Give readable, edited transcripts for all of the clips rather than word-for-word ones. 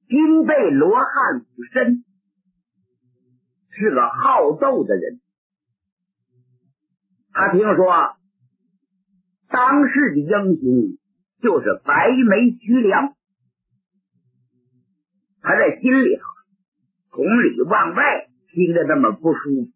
金背罗汉武神是个好斗的人，他听说当时的英雄就是白眉徐良，他在心里从里往外听着那么不舒服。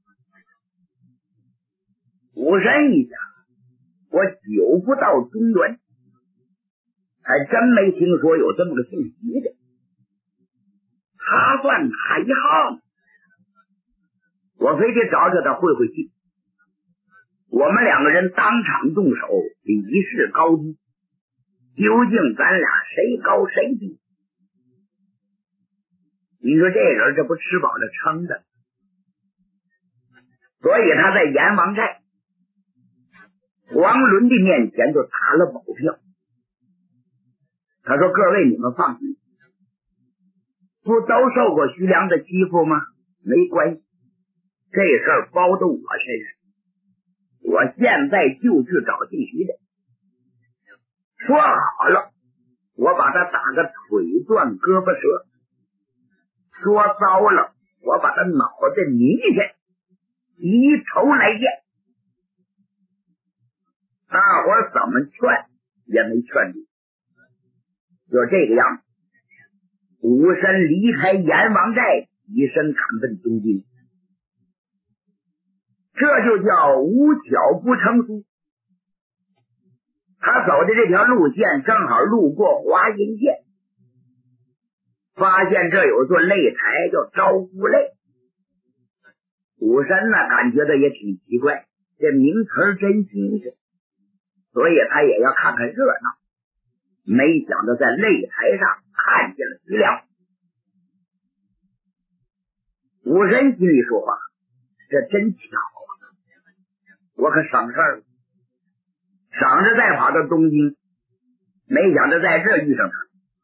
武神一想，我久不到中原，还真没听说有这么个姓徐的，他算哪一号呢？我非得找找他会会气。我们两个人当场动手，比试高低，究竟咱俩谁高谁低？你说这人这不吃饱了撑的，所以他在阎王寨黄伦的面前就打了保票。他说：“各位你们放心，不都受过徐良的欺负吗？没关系，这事儿包到我身上。我现在就去找姓徐的，说好了，我把他打个腿断胳膊折，说糟了，我把他脑袋拧下，一头来见。”大伙儿怎么劝也没劝住，就这个样子。武神离开阎王寨，以身赶奔东京，这就叫无巧不成书。他走的这条路线正好路过华阴县，发现这有座擂台叫招呼擂。武神呢感觉到也挺奇怪，这名词真新鲜，所以他也要看看热闹。没想到在擂台上看见了徐良。武神心里说话，这真巧啊，我可省事了，省着再跑到东京，没想到在这遇上他。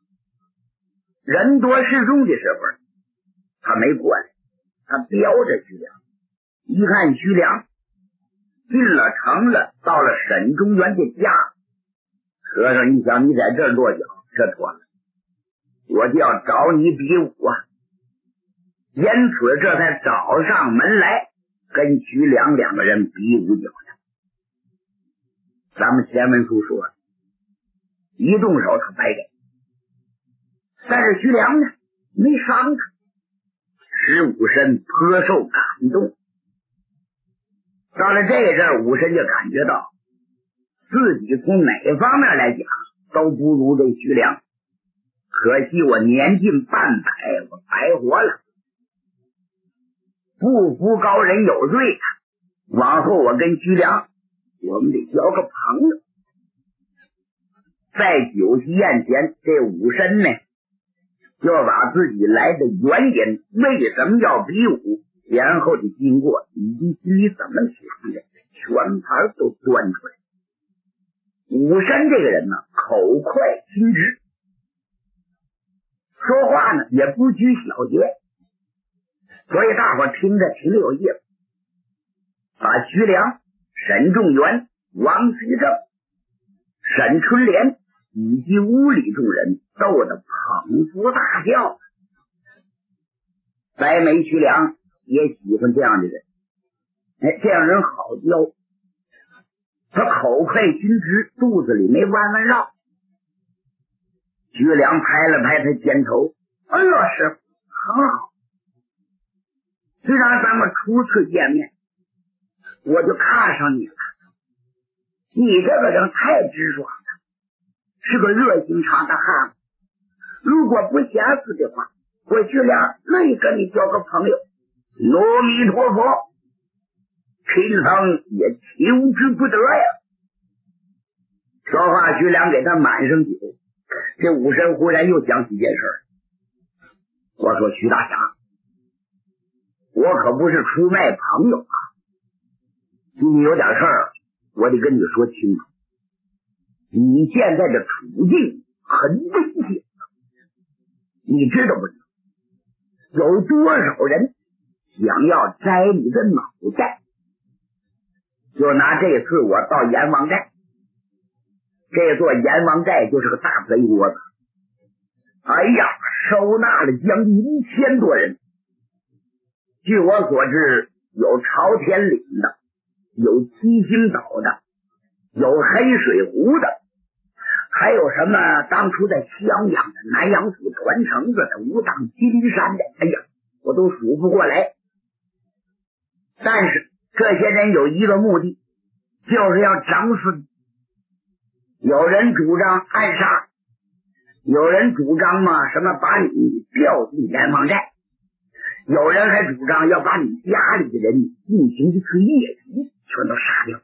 人多势众的时候他没过来，他标着徐良，一看徐良进了城了，到了沈中原的家。和尚一想，你在这儿落脚，这妥了，我就要找你比武啊！因此这才找上门来，跟徐良两个人比武较量。咱们前文书说，一动手他白给，但是徐良呢没伤他，使武神颇受感动。到了这阵儿，武神就感觉到自己从哪方面来讲都不如这徐良，可惜我年近半百，我白活了。不服高人有罪，往后我跟徐良我们得交个朋友。在酒席宴前，这武神呢就把自己来的原因，为什么要比武，前后的经过以及心里怎么想的，全盘都端出来。武神这个人呢，口快心直，说话呢也不拘小节，所以大伙听着挺有意思。把徐良、沈仲元、王徐正、沈春莲以及屋里众人逗得捧腹大笑。白眉徐良也喜欢这样的人，这样人好教，他口快心直，肚子里没弯弯绕。徐良拍了拍他肩头，哎呦，师傅很好，虽然咱们初次见面，我就看上你了。你这个人太直爽了，是个热心肠的汉子。如果不嫌死的话，我徐良乐意跟你交个朋友。阿弥陀佛，贫僧也求之不得呀。说话，徐良给他满上酒。这武神忽然又想起件事，我说徐大侠，我可不是出卖朋友啊，你有点事儿我得跟你说清楚。你现在的处境很危险，你知道不知道有多少人想要摘你的脑袋？就拿这次我到阎王寨，这座阎王寨就是个大贼窝子。哎呀， 收纳了将近1000多人。据我所知，有朝天岭的，有七星岛的，有黑水湖的，还有什么当初在襄阳的南阳府传承着的武当金山的，哎呀，我都数不过来。但是这些人有一个目的，就是要整死你。有人主张暗杀，有人主张嘛什么把你调进阎王寨，有人还主张要把你家里的人进行一次灭族，全都杀掉。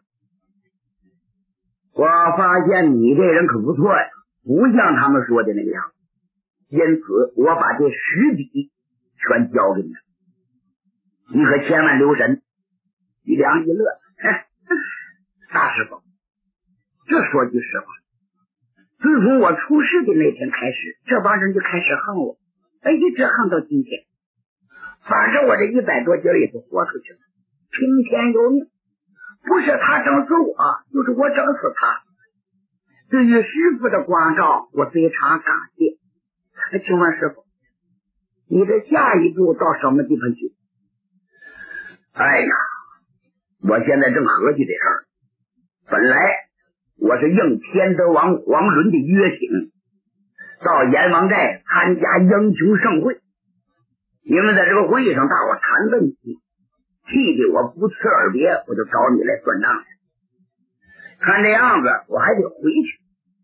我发现你这人可不错呀，不像他们说的那样，因此我把这实底全交给你了，你可千万留神。徐良一乐，大师傅，这说句实话，自从我出事的那天开始，这帮人就开始恨我，一直恨到今天。反正我这100多斤也就豁出去了，听天由命，不是他整死我，就是我整死他。对于师傅的关照，我非常感谢。请问师傅，你的下一步到什么地方去？哎呀，我现在正合计这事儿。本来我是应天德王黄伦的约请，到阎王寨参加英雄盛会。因为在这个会议上大伙谈问题，气得我不辞而别，我就找你来算账去。看这样子我还得回去。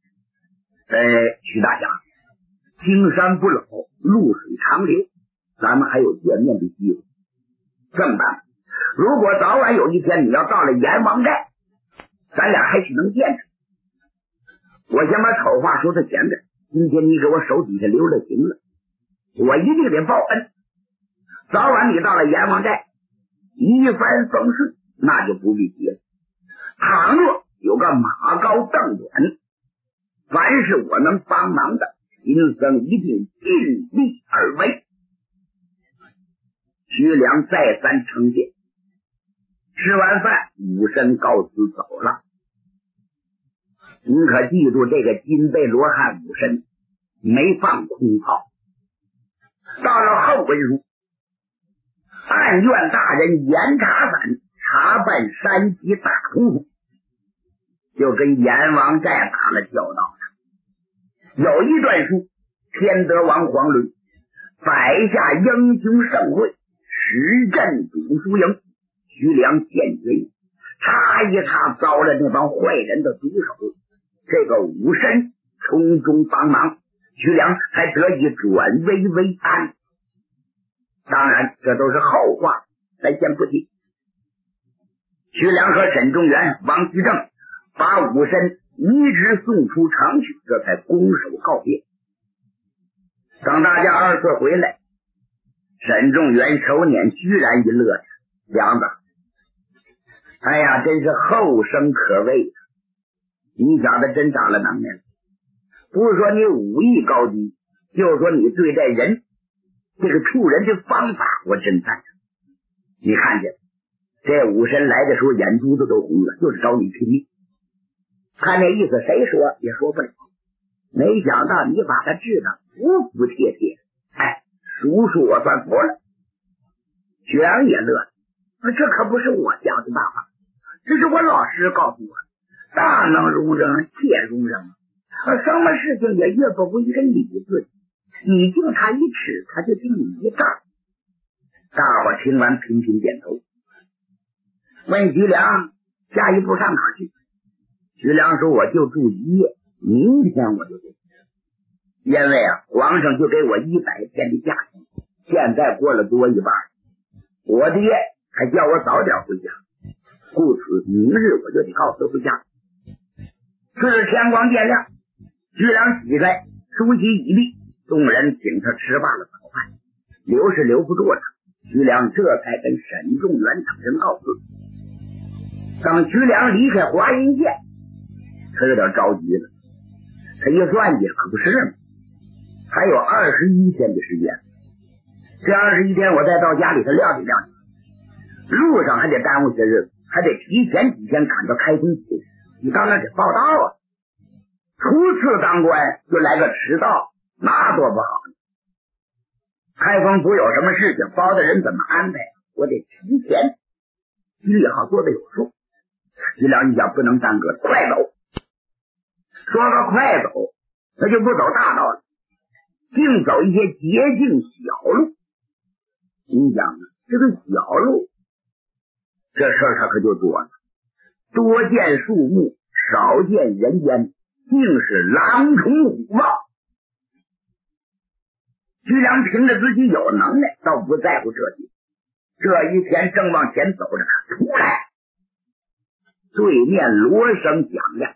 徐大侠，青山不老，露水长流，咱们还有见面的机会。这么办，如果早晚有一天你要到了阎王寨，咱俩还是能见着。我先把丑话说在前面，今天你给我手底下留了情了，我一定得报恩。早晚你到了阎王寨，一帆风顺，那就不必提了。倘若有个马高凳短，凡是我能帮忙的，贫僧一定尽力而为。徐良再三称谢。吃完饭，武神告辞走了。您可记住，这个金贝罗汉武神没放空炮。到了后文书，按院大人严查反查办山西大屠夫，就跟阎王寨打了交道了。有一段书，天德王黄伦摆下英雄盛会，实镇主书营，徐良见贼，插一插遭了那帮坏人的毒手。这个武神从中帮忙，徐良还得以转危为安。当然这都是后话，咱先不提。徐良和沈仲元、王居正把武神一直送出城去，这才拱手告别。等大家二次回来，沈仲元手捻居然一乐，梁子，哎呀，真是后生可畏，你小子真长了能耐了。不是说你武艺高低，就是说你对待人这个处人的方法，我真赞成。你看见这武神来的时候眼珠子都红了，就是找你拼命。看这意思谁说也说不了，没想到你把他治得服服帖帖。叔叔我算服了。徐良也乐了，这可不是我讲的办法，这是我老师告诉我，大能容忍且容忍，什么事情也越不为一个理字，你敬他一尺，他就敬你一丈。大伙听完频频点头。问徐良下一步上哪去？徐良说我就住一夜，明天我就走。因为皇上就给我100天的假期，现在过了多一半，我爹还叫我早点回家，故此明日我就得告辞回家。是天光渐亮，徐良起来梳洗已毕，众人请他吃罢了早饭，留是留不住了，徐良这才跟沈仲元等人告辞。等徐良离开华阴县，他有点着急了，他一算计可不是吗？还有21天的时间，这21天我再到家里头料理料理，路上还得耽误些日子，还得提前几天赶到开封去，你到那得报道啊。初次当官就来个迟到，那多不好。 开封府有什么事情，包大人怎么安排，我得提前心里好做的有数。徐良一想，不能耽搁，快走。说个快走，那就不走大道了，净走一些捷径小路。你想啊，这个小路这事儿他可就多了，多见树木，少见人烟，竟是狼虫虎豹。徐良凭着自己有能耐，倒不在乎这些。这一天正往前走着，突然对面锣声响亮，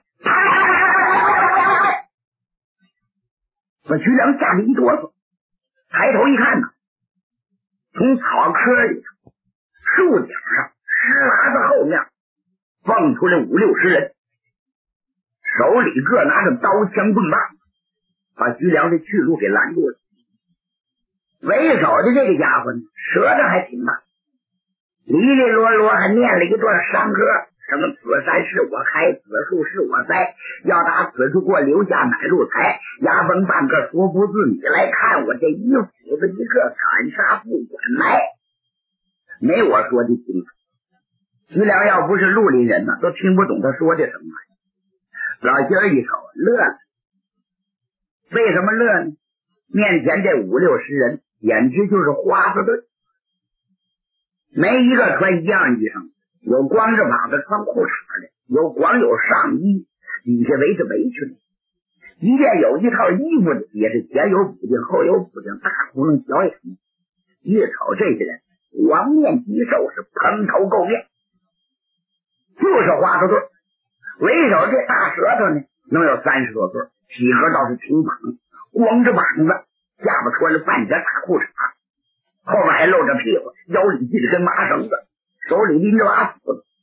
把徐良吓得一哆嗦，抬头一看呢，从草窠里树顶上石栏子后面蹦出来5、60人，手里各拿着刀枪棍棒，把徐良的去路给拦住了。为首的这个家伙呢，舌头还挺大，哩哩啰啰还念了一段山歌，什么此山是我开，此树是我栽，要打此处过，留下乃路财，牙崩半个说不字，你来看我这一斧子一个，砍杀不管来，没我说的清楚。徐良要不是绿林人呢，都听不懂他说的什么。老仙儿一瞅乐了，为什么乐呢？面前这5、60人简直就是花子队，没一个穿一样衣裳，有光着膀子穿裤衩的，有光有上衣，底下围着围裙，即便有一套衣服的，也是前有补丁后有补丁，大窟窿小眼睛。一瞅这些人黄面肌瘦，是蓬头垢面，就是花子队。为首这大舌头呢，能有30多岁，体格倒是挺棒，光着膀子，下巴穿着半截大裤衩，后面还露着屁股，腰里系着根麻绳子，手里拎着把斧子，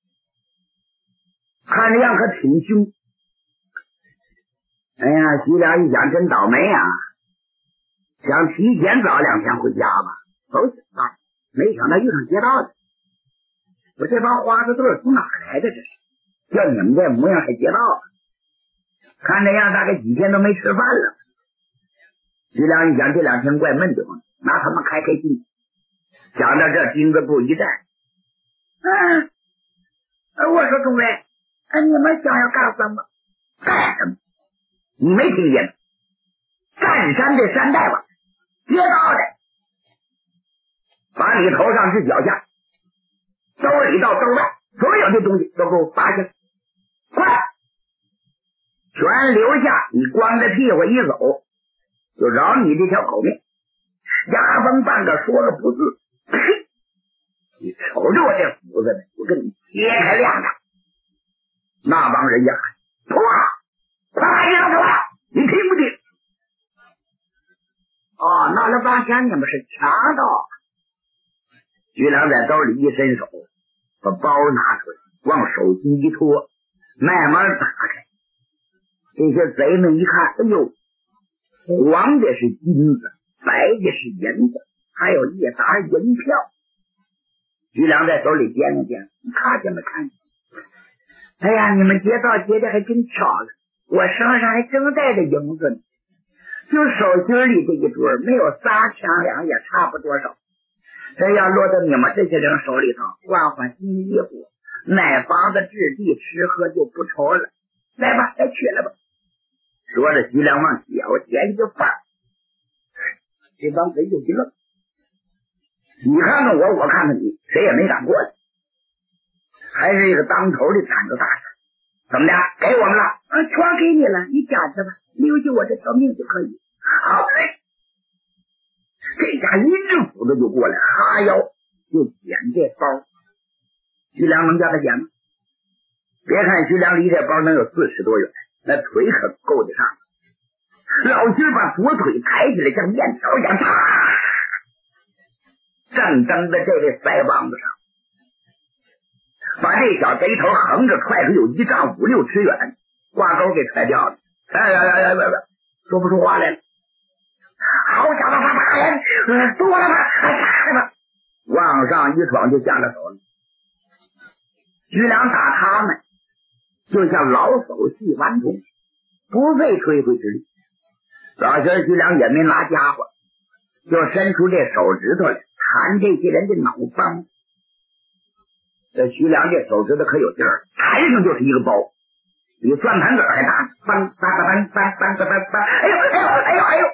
看着样可挺凶。哎呀，徐良一想真倒霉啊，想提前早2天回家吧，走小道，没想到遇上劫道的。我这帮花子队从哪来的？这是叫你们这模样还劫道啊？看这样大概几天都没吃饭了。徐良一想这2天怪闷的慌，拿他们开心。想到这钉子步一站，我说诸位，你们想要干什么？干什么？你没听见？占山的山大王，劫道的，把你头上至脚下，兜里到兜外，所有的东西都给我扒下，快！全留下，你光着屁股一走，就饶你这条狗命。牙崩半个说个不字，呸！你瞅着我这斧子呢，我给你切开亮着。那帮人家喊：出啊！快你让出来！你听不听？哦，闹了半天你们是强盗。徐良在兜里一伸手，把包拿出来，往手机一托，慢慢打开。这些贼们一看，哎呦，黄的是金子，白的是银子，还有一沓银票。徐良在手里掂了掂，看见没看见？哎呀，你们劫道劫的还真巧了，我身上还真带着银子呢，就手心里这一堆，没有3千两也差不多少。这要落到你们这些人手里头，换换新衣服，买房子置地，吃喝就不愁了。来吧，来取来吧。说着，徐良往脚前就放，这帮贼就一愣，你看看我，我看看你，谁也没敢过来。还是一个当头的胆子大事，怎么的？给我们了？全给你了，你捡去吧，留下我这条命就可以。好嘞！这家一只斧子就过来，哈腰就捡这包。徐良能叫他捡吗？别看徐良离这包能有40多远，那腿可够得上。老徐把左腿抬起来，像面条一样，啪，正蹬在这位腮帮子上，把这小贼头横着踹出有1丈5、6尺远，挂钩给踹掉了。说不出话来了。好家伙，他打人，多了吧，还打吧，往上一闯就下了手了。徐良打他们就像老叟戏顽童，不费吹灰之力。老仙徐良也没拿家伙， 就伸出这手指头来弹这些人的脑帮。这徐良这手指头可有劲儿，弹上就是一个包，比转盘子还大，梆梆梆梆梆梆梆梆，哎呦哎呦哎呦哎呦！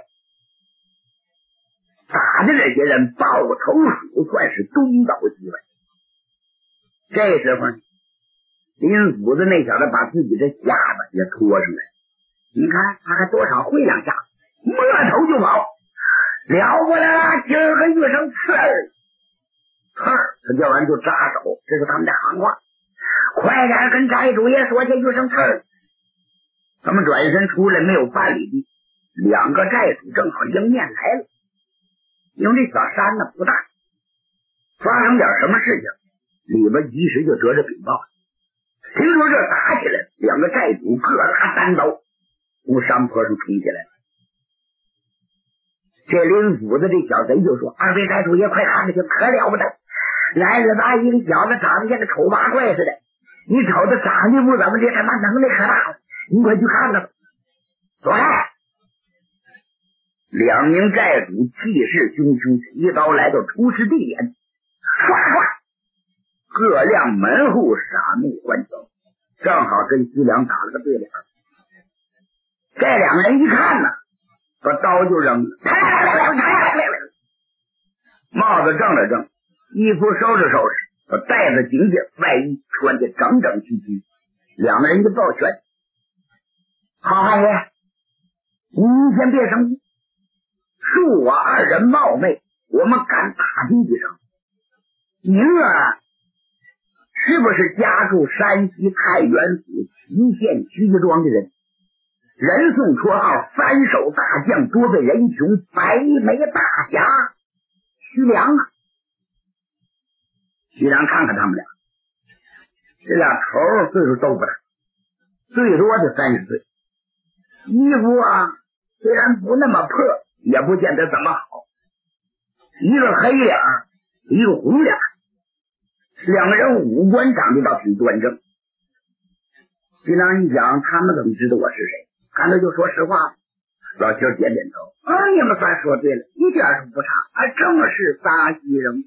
打的这些人抱头鼠，算是东倒西歪。这时候林斧子那小子把自己的下巴也拖上来，你看他还多少会两下，摸头就跑，了不得了，今儿个遇上刺儿，刺儿，他叫完就扎手，这是他们的行话。快点跟寨主爷说去，遇上刺儿。他们转身出来，没有半里地，两个寨主正好迎面来了。因为这小山呢不大，发生点什么事情，里边及时就折着禀报。听说这打起来，两个寨主各拉单刀，从山坡上冲起来了。这林斧子这小贼就说：“二位寨主爷，快看看去，可了不得！来了吧，一个小子长得像个丑八怪似的，你瞅他长得不怎么的，他妈能耐可大了，你快去看看吧。”走开！两名寨主气势汹汹，提刀来到出事地点，唰唰，各亮门户，傻目观瞧，正好跟徐良打了个对脸。这两个人一看呢，把刀就扔了，帽子正了正，衣服收拾收拾，把带子紧紧，外衣穿得整整齐齐。两个人就抱拳：“好汉爷，您先别生气。恕我二人冒昧，我们敢打听几声，您啊，是不是家住山西太原府祁县曲家庄的人？人送绰号翻手大将，多被人穷，白眉大侠徐良啊。”徐良看看他们俩，这俩头岁数都不大，最多的30岁，衣服啊虽然不那么破，也不见得怎么好，一个黑脸，一个红脸，两个人五官长得倒挺端正。徐良一想，他们怎么知道我是谁？干脆就说实话。老邱点点头：“你们算说对了，一点是不差，正是撒西人。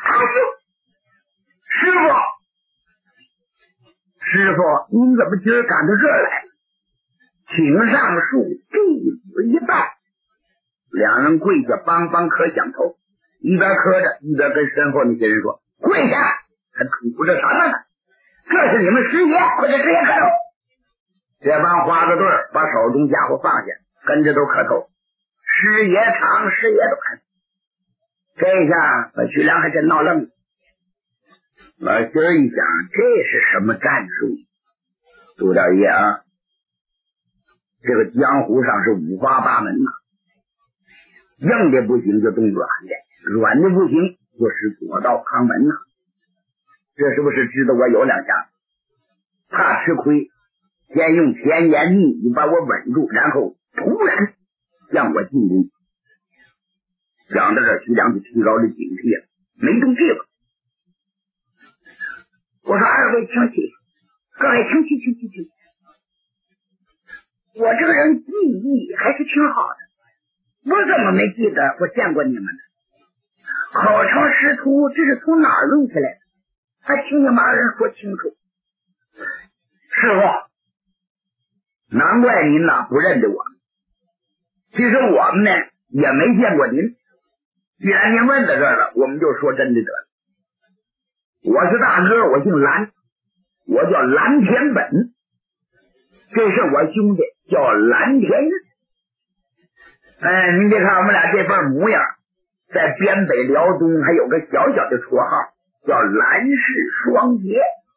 师傅，您怎么今儿赶到这儿来了？请上树，弟子一拜。”两人跪下，梆梆磕响头，一边磕着，一边跟身后那些人说：“跪下，还吐着什么呢？这是你们师爷，快给师爷磕头。”这帮花子队把手中家伙放下，跟着都磕头：“师爷长，师爷短。”这下把徐良还真闹愣了。老心儿一想，这是什么战术？杜大爷啊，这个江湖上是五花八门呐，硬的不行就动软的，软的不行就使左道旁门呐。这是不是知道我有两下？怕吃亏，先用甜言蜜语把我稳住，然后突然向我进攻。想到这，徐良就提高了警惕了，没动这个。我说：“二位请起，各位请起。我这个人记忆还是挺好的，我怎么没记得我见过你们呢？口称师徒，这是从哪儿弄起来的？还请你们二人说清楚。”师傅，难怪您呐不认得我们。其实我们呢也没见过您，既然您问到这儿了，我们就说真的得了。我是大哥，我姓蓝，我叫蓝天本，这是我兄弟叫蓝天日。您别看我们俩这份模样，在边北辽东还有个小小的绰号叫蓝氏双杰。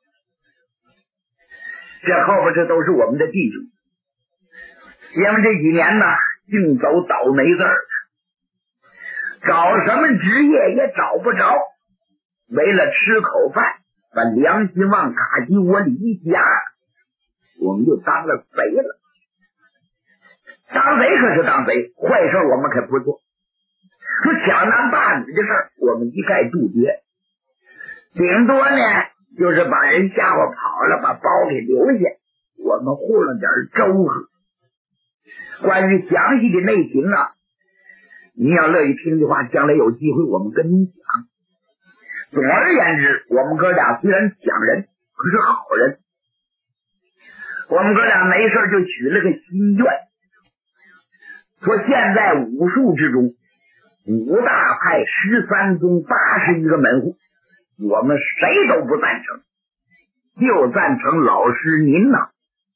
这后边这都是我们的弟兄，因为这几年呢净走倒霉字儿，找什么职业也找不着，为了吃口饭，把良心往卡基窝里一夹，我们就当了贼了。当贼可是当贼，坏事我们可不做。说抢男霸女的事儿，我们一概杜绝。顶多呢，就是把人吓唬跑了，把包给留下，我们糊弄点周和。关于详细的内情啊， 你要乐意听的话，将来有机会我们跟你讲。总而言之，我们哥俩虽然讲人，可是好人。我们哥俩没事就许了个心愿，说现在武术之中5大派13宗81个门户，我们谁都不赞成，就赞成老师您呐。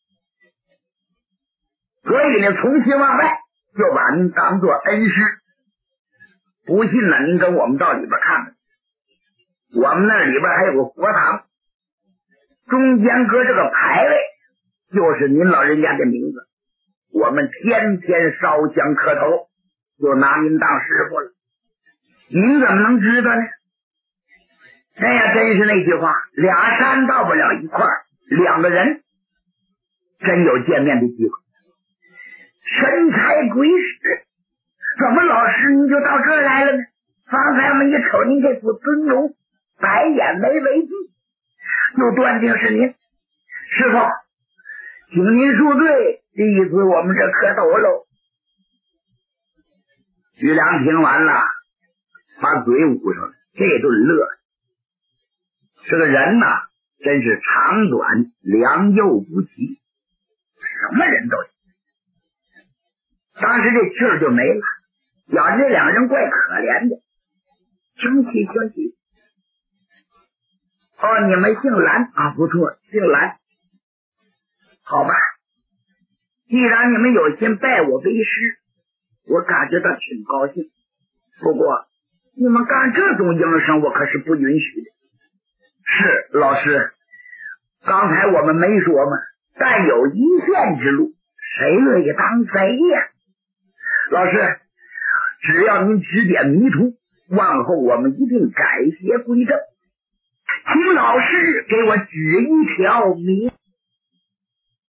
所以呢，从心往外就把您当做恩师。不信呢，您跟我们到里边看看，我们那里边还有个佛堂，中间搁这个牌位，就是您老人家的名字。我们天天烧香磕头，就拿您当师傅了。您怎么能知道呢？哎呀，真是那句话，俩山到不了一块儿，两个人真有见面的机会。神差鬼使，怎么老师您就到这儿来了呢？方才我们一瞅您这副尊容，白眼眉为髻，就断定是您。师傅，请您恕罪，弟子我们这磕头喽。徐良听完了，把嘴捂上了，这顿乐。这个人呐，真是长短良莠不齐，什么人都有。当时这气儿就没了，觉着这两个人怪可怜的。听起。哦，你们姓蓝啊？不错，姓蓝。好吧，既然你们有心拜我为师，我感觉到挺高兴。不过你们干这种营生，我可是不允许的。是老师，刚才我们没说嘛，但有一线之路，谁乐意当贼呀？老师，只要您指点迷途，往后我们一定改邪归正。请老师给我指一条明